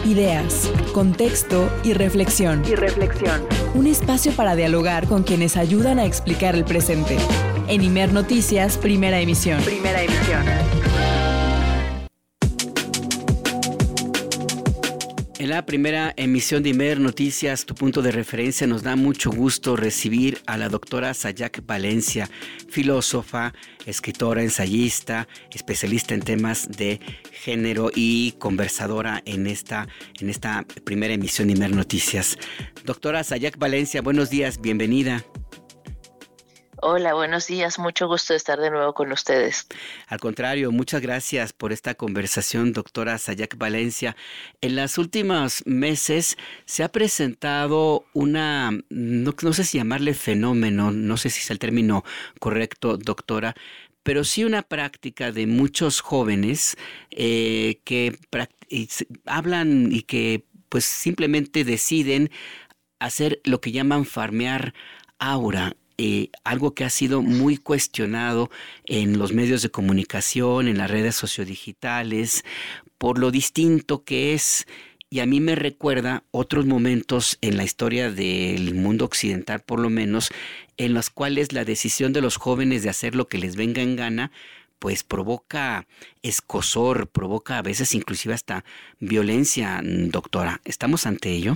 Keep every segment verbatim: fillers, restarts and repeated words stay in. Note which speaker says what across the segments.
Speaker 1: Ideas, contexto y reflexión.
Speaker 2: Y reflexión.
Speaker 1: Un espacio para dialogar con quienes ayudan a explicar el presente. En Imer Noticias, primera emisión.
Speaker 2: Primera emisión.
Speaker 3: En la primera emisión de Imer Noticias, tu punto de referencia, nos da mucho gusto recibir a la doctora Sayak Valencia, filósofa, escritora, ensayista, especialista en temas de género y conversadora en esta, en esta primera emisión de Imer Noticias. Doctora Sayak Valencia, buenos días, bienvenida.
Speaker 4: Hola, buenos días. Mucho gusto de estar de nuevo con ustedes.
Speaker 3: Al contrario, muchas gracias por esta conversación, doctora Sayak Valencia. En los últimos meses se ha presentado una, no, no sé si llamarle fenómeno, no sé si es el término correcto, doctora, pero sí una práctica de muchos jóvenes eh, que y hablan y que pues simplemente deciden hacer lo que llaman farmear aura. Eh, algo que ha sido muy cuestionado en los medios de comunicación, en las redes sociodigitales, por lo distinto que es, y a mí me recuerda otros momentos en la historia del mundo occidental, por lo menos, en los cuales la decisión de los jóvenes de hacer lo que les venga en gana, pues provoca escozor, provoca a veces inclusive hasta violencia, doctora. ¿Estamos ante ello?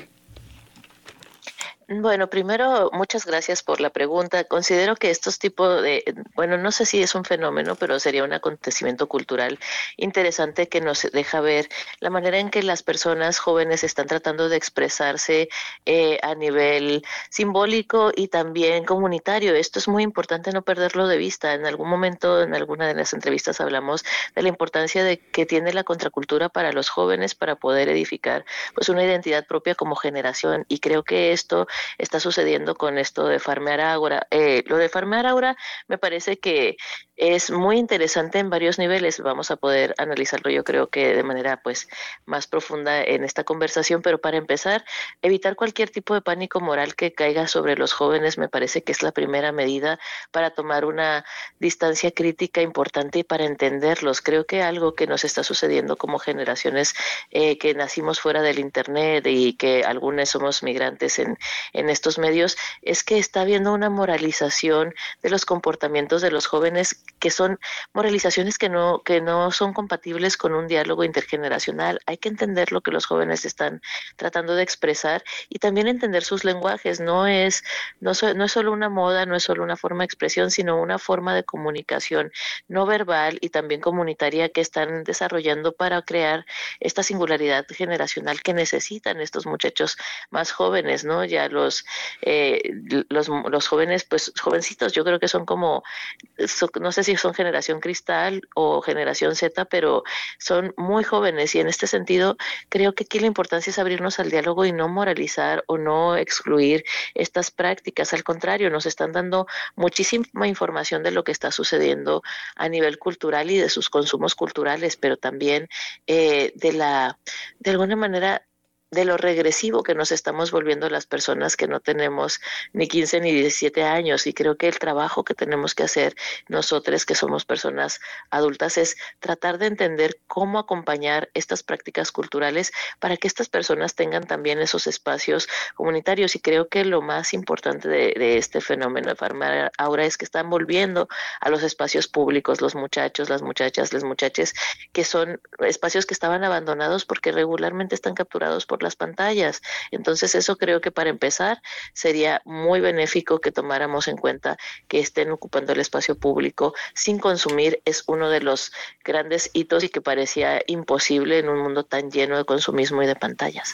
Speaker 4: Bueno, primero, muchas gracias por la pregunta. Considero que estos tipos de, bueno, no sé si es un fenómeno, pero sería un acontecimiento cultural interesante que nos deja ver la manera en que las personas jóvenes están tratando de expresarse eh, a nivel simbólico y también comunitario. Esto es muy importante no perderlo de vista. En algún momento, en alguna de las entrevistas hablamos de la importancia de que tiene la contracultura para los jóvenes para poder edificar pues una identidad propia como generación, y creo que esto está sucediendo con esto de farmear aura. Eh, lo de farmear aura me parece que es muy interesante en varios niveles. Vamos a poder analizarlo, yo creo que de manera pues más profunda en esta conversación, pero para empezar, evitar cualquier tipo de pánico moral que caiga sobre los jóvenes me parece que es la primera medida para tomar una distancia crítica importante y para entenderlos. Creo que algo que nos está sucediendo como generaciones eh, que nacimos fuera del internet y que algunos somos migrantes en en estos medios, es que está habiendo una moralización de los comportamientos de los jóvenes, que son moralizaciones que no, que no son compatibles con un diálogo intergeneracional. Hay que entender lo que los jóvenes están tratando de expresar y también entender sus lenguajes. No es, no, so, no es solo una moda, no es solo una forma de expresión, sino una forma de comunicación no verbal y también comunitaria que están desarrollando para crear esta singularidad generacional que necesitan estos muchachos más jóvenes, ¿no? Ya los eh, los los jóvenes, pues jovencitos, yo creo que son como, so, no sé si son generación cristal o generación Z, pero son muy jóvenes, y en este sentido creo que aquí la importancia es abrirnos al diálogo y no moralizar o no excluir estas prácticas. Al contrario, nos están dando muchísima información de lo que está sucediendo a nivel cultural y de sus consumos culturales, pero también eh, de la, de alguna manera, de lo regresivo que nos estamos volviendo las personas que no tenemos ni quince ni diecisiete años, y creo que el trabajo que tenemos que hacer nosotros que somos personas adultas es tratar de entender cómo acompañar estas prácticas culturales para que estas personas tengan también esos espacios comunitarios. Y creo que lo más importante de, de este fenómeno de farmear aura es que están volviendo a los espacios públicos los muchachos, las muchachas, las muchachas, que son espacios que estaban abandonados porque regularmente están capturados por las pantallas. Entonces eso creo que para empezar sería muy benéfico que tomáramos en cuenta que estén ocupando el espacio público sin consumir. Es uno de los grandes hitos y que parecía imposible en un mundo tan lleno de consumismo y de pantallas.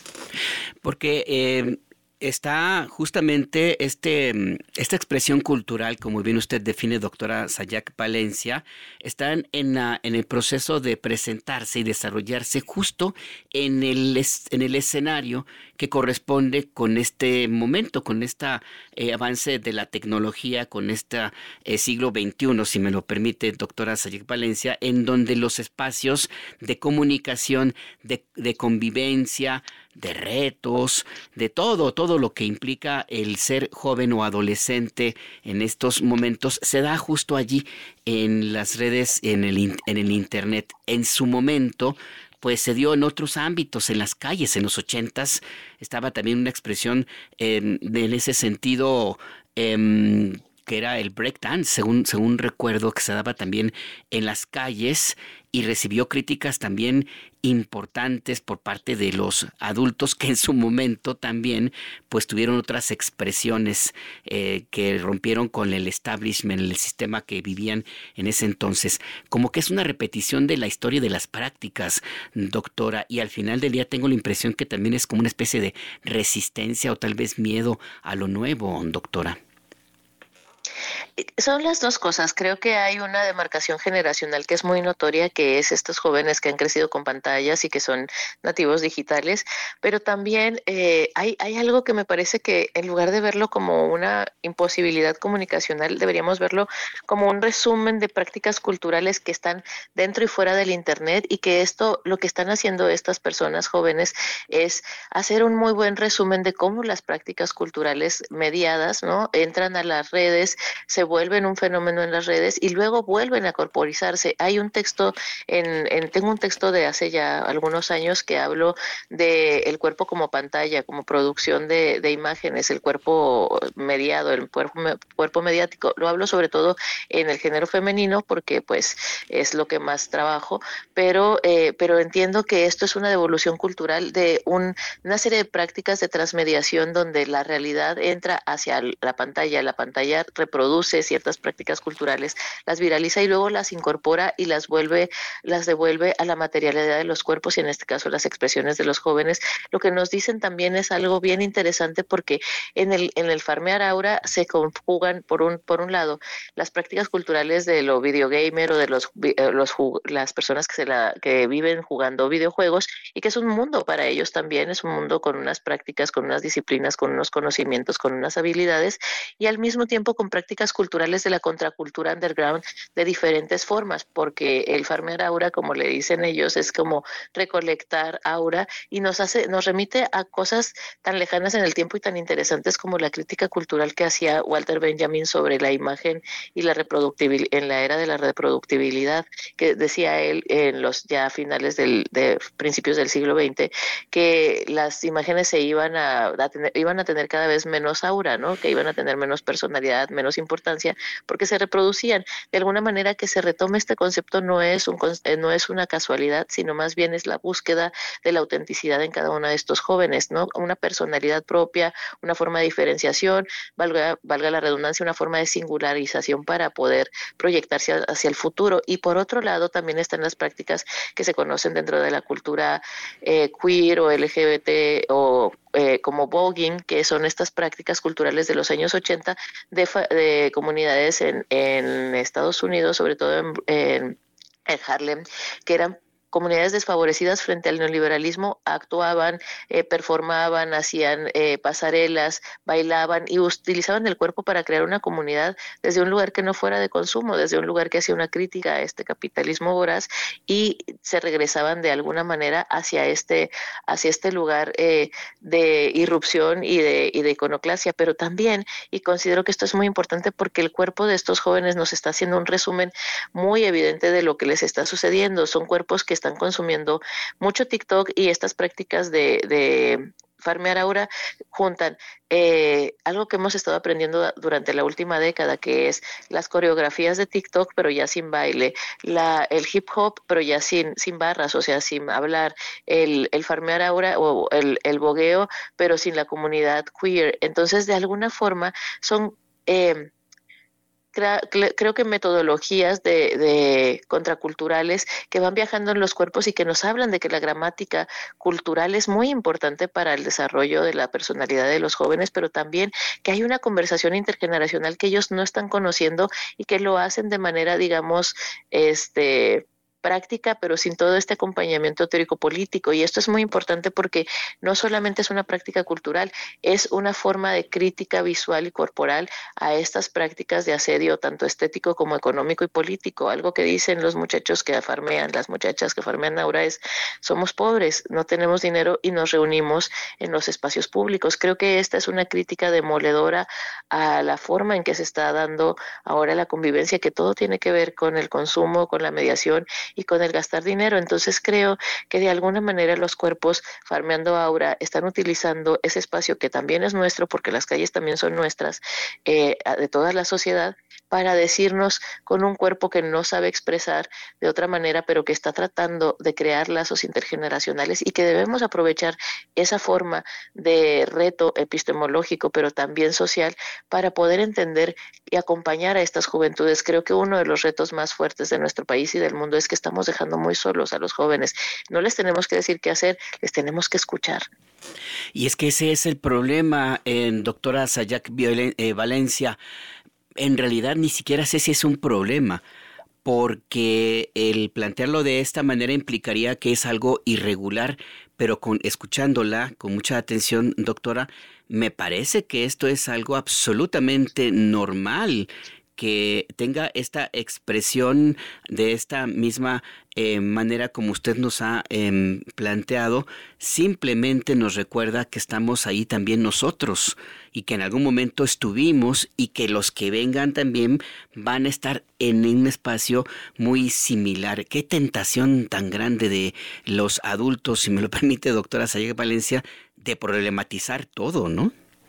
Speaker 3: Porque eh, está justamente este, esta expresión cultural, como bien usted define, doctora Sayak Valencia, están en, la, en el proceso de presentarse y desarrollarse justo en el, en el escenario que corresponde con este momento, con este eh, avance de la tecnología, con este eh, siglo veintiuno, si me lo permite, doctora Sayak Valencia, en donde los espacios de comunicación, de, de convivencia, de retos, de todo, todo lo que implica el ser joven o adolescente en estos momentos, se da justo allí en las redes, en el, en el internet. En su momento, pues se dio en otros ámbitos, en las calles. En los ochentas estaba también una expresión eh, en ese sentido eh, que era el breakdance, según, según recuerdo, que se daba también en las calles y recibió críticas también importantes por parte de los adultos que en su momento también pues tuvieron otras expresiones eh, que rompieron con el establishment, el sistema que vivían en ese entonces. Como que es una repetición de la historia de las prácticas, doctora, y al final del día tengo la impresión que también es como una especie de resistencia o tal vez miedo a lo nuevo, doctora.
Speaker 4: Son las dos cosas. Creo que hay una demarcación generacional que es muy notoria, que es estos jóvenes que han crecido con pantallas y que son nativos digitales, pero también eh, hay, hay algo que me parece que en lugar de verlo como una imposibilidad comunicacional, deberíamos verlo como un resumen de prácticas culturales que están dentro y fuera del Internet, y que esto, lo que están haciendo estas personas jóvenes es hacer un muy buen resumen de cómo las prácticas culturales mediadas, ¿no?, entran a las redes, se vuelven un fenómeno en las redes y luego vuelven a corporizarse. Hay un texto, en, en tengo un texto de hace ya algunos años que hablo de el cuerpo como pantalla, como producción de, de imágenes, el cuerpo mediado, el cuerpo, cuerpo mediático. Lo hablo sobre todo en el género femenino porque pues es lo que más trabajo, pero, eh, pero entiendo que esto es una devolución cultural de un, una serie de prácticas de transmediación donde la realidad entra hacia la pantalla, la pantalla reproduce ciertas prácticas culturales, las viraliza y luego las incorpora y las vuelve, las devuelve a la materialidad de los cuerpos y en este caso las expresiones de los jóvenes. Lo que nos dicen también es algo bien interesante porque en el, en el farmear aura se conjugan por un, por un lado las prácticas culturales de lo videogamer o de los, los las personas que, se la, que viven jugando videojuegos y que es un mundo para ellos también, es un mundo con unas prácticas, con unas disciplinas, con unos conocimientos, con unas habilidades y al mismo tiempo con prácticas culturales de la contracultura underground de diferentes formas, porque el farmear aura, como le dicen ellos, es como recolectar aura y nos hace, nos remite a cosas tan lejanas en el tiempo y tan interesantes como la crítica cultural que hacía Walter Benjamin sobre la imagen y la reproductibilidad en la era de la reproductibilidad, que decía él en los ya finales del, de principios del siglo veinte, que las imágenes se iban a, a tener, iban a tener cada vez menos aura, ¿no?, que iban a tener menos personalidad, menos importancia, porque se reproducían. De alguna manera que se retome este concepto no es, un, no es una casualidad, sino más bien es la búsqueda de la autenticidad en cada uno de estos jóvenes, ¿no?, una personalidad propia, una forma de diferenciación, valga, valga la redundancia, una forma de singularización para poder proyectarse hacia el futuro. Y por otro lado también están las prácticas que se conocen dentro de la cultura eh, queer o L G B T o Eh, como voguing, que son estas prácticas culturales de los años ochenta de, de comunidades en, en Estados Unidos, sobre todo en, en, en Harlem, que eran comunidades desfavorecidas frente al neoliberalismo, actuaban, eh, performaban, hacían eh, pasarelas, bailaban y utilizaban el cuerpo para crear una comunidad desde un lugar que no fuera de consumo, desde un lugar que hacía una crítica a este capitalismo voraz y se regresaban de alguna manera hacia este, hacia este lugar eh, de irrupción y de, y de iconoclasia, pero también, y considero que esto es muy importante porque el cuerpo de estos jóvenes nos está haciendo un resumen muy evidente de lo que les está sucediendo. Son cuerpos que están consumiendo mucho TikTok y estas prácticas de, de farmear aura juntan eh, algo que hemos estado aprendiendo durante la última década, que es las coreografías de TikTok, pero ya sin baile, la, el hip hop, pero ya sin, sin barras, o sea, sin hablar, el, el farmear aura o el, el bogueo, pero sin la comunidad queer. Entonces, de alguna forma, son... Eh, creo que metodologías de, de contraculturales que van viajando en los cuerpos y que nos hablan de que la gramática cultural es muy importante para el desarrollo de la personalidad de los jóvenes, pero también que hay una conversación intergeneracional que ellos no están conociendo y que lo hacen de manera, digamos, este... práctica, pero sin todo este acompañamiento teórico-político. Y esto es muy importante porque no solamente es una práctica cultural, es una forma de crítica visual y corporal a estas prácticas de asedio, tanto estético como económico y político. Algo que dicen los muchachos que farmean, las muchachas que farmean ahora es, somos pobres, no tenemos dinero y nos reunimos en los espacios públicos. Creo que esta es una crítica demoledora a la forma en que se está dando ahora la convivencia, que todo tiene que ver con el consumo, con la mediación y con el gastar dinero. Entonces creo que de alguna manera los cuerpos Farmeando Aura están utilizando ese espacio que también es nuestro, porque las calles también son nuestras, eh, de toda la sociedad, para decirnos con un cuerpo que no sabe expresar de otra manera, pero que está tratando de crear lazos intergeneracionales y que debemos aprovechar esa forma de reto epistemológico, pero también social, para poder entender y acompañar a estas juventudes. Creo que uno de los retos más fuertes de nuestro país y del mundo es que estamos dejando muy solos a los jóvenes. No les tenemos que decir qué hacer, les tenemos que escuchar.
Speaker 3: Y es que ese es el problema, eh, doctora Sayac eh, Valencia. En realidad ni siquiera sé si es un problema, porque el plantearlo de esta manera implicaría que es algo irregular, pero con escuchándola con mucha atención, doctora, me parece que esto es algo absolutamente normal, que tenga esta expresión de esta misma eh, manera como usted nos ha eh, planteado. Simplemente nos recuerda que estamos ahí también nosotros y que en algún momento estuvimos y que los que vengan también van a estar en un espacio muy similar. Qué tentación tan grande de los adultos, si me lo permite, doctora Sayac Valencia, de problematizar todo, ¿no?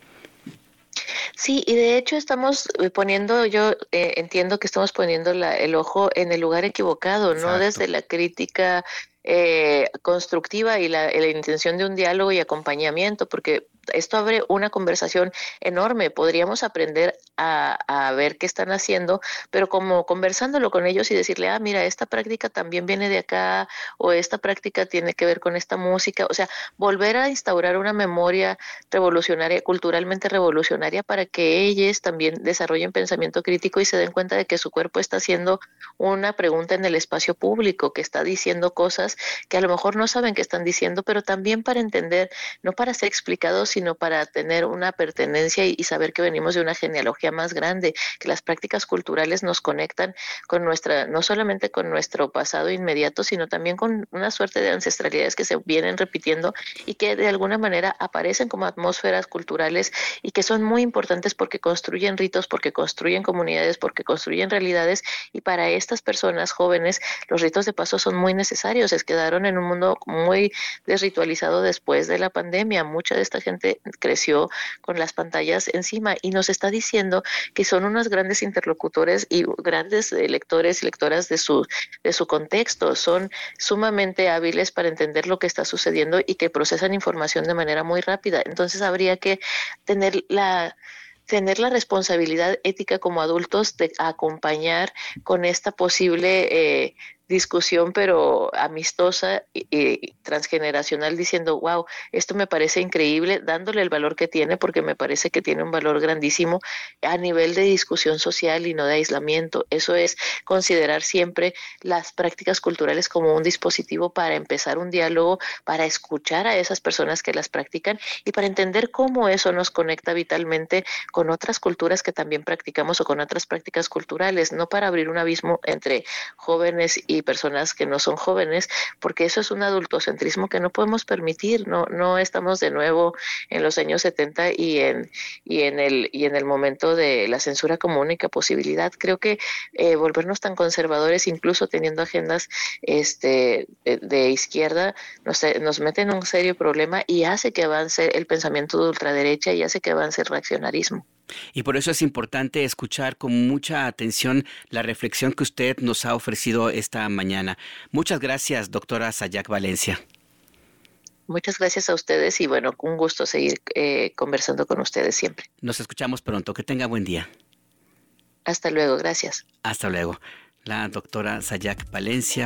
Speaker 4: Sí, y de hecho estamos poniendo, yo eh, entiendo que estamos poniendo la, el ojo en el lugar equivocado, Exacto. no desde la crítica eh, constructiva y la, la intención de un diálogo y acompañamiento, porque esto abre una conversación enorme. Podríamos aprender a, a ver qué están haciendo, pero como conversándolo con ellos y decirle, ah, mira, esta práctica también viene de acá, o esta práctica tiene que ver con esta música. O sea, volver a instaurar una memoria revolucionaria, culturalmente revolucionaria, para que ellos también desarrollen pensamiento crítico y se den cuenta de que su cuerpo está haciendo una pregunta en el espacio público, que está diciendo cosas que a lo mejor no saben que están diciendo, pero también para entender, no para ser explicados, sino para tener una pertenencia y, y saber que venimos de una genealogía más grande, que las prácticas culturales nos conectan con nuestra, no solamente con nuestro pasado inmediato, sino también con una suerte de ancestralidades que se vienen repitiendo y que de alguna manera aparecen como atmósferas culturales y que son muy importantes porque construyen ritos, porque construyen comunidades, porque construyen realidades, y para estas personas jóvenes los ritos de paso son muy necesarios. Se quedaron en un mundo muy desritualizado después de la pandemia. Mucha de esta gente creció con las pantallas encima y nos está diciendo que son unos grandes interlocutores y grandes lectores y lectoras de su, de su contexto. Son sumamente hábiles para entender lo que está sucediendo y que procesan información de manera muy rápida. Entonces habría que tener la... tener la responsabilidad ética como adultos de acompañar con esta posible eh, discusión, pero amistosa y, y transgeneracional, diciendo, wow, esto me parece increíble, dándole el valor que tiene, porque me parece que tiene un valor grandísimo a nivel de discusión social y no de aislamiento. Eso es considerar siempre las prácticas culturales como un dispositivo para empezar un diálogo, para escuchar a esas personas que las practican y para entender cómo eso nos conecta vitalmente con otras culturas que también practicamos o con otras prácticas culturales, no para abrir un abismo entre jóvenes y personas que no son jóvenes, porque eso es un adultocentrismo que no podemos permitir. No, no estamos de nuevo en los años setenta y en, y en el, y en el momento de la censura como única posibilidad. Creo que eh, volvernos tan conservadores, incluso teniendo agendas este, de, de izquierda, nos, nos mete en un serio problema y hace que avance el pensamiento de ultraderecha y hace que avance el reaccionarismo.
Speaker 3: Y por eso es importante escuchar con mucha atención la reflexión que usted nos ha ofrecido esta mañana. Muchas gracias, doctora Sayac Valencia.
Speaker 4: Muchas gracias a ustedes y bueno, un gusto seguir eh, conversando con ustedes siempre.
Speaker 3: Nos escuchamos pronto. Que tenga buen día.
Speaker 4: Hasta luego, gracias.
Speaker 3: Hasta luego. La doctora Sayac Valencia.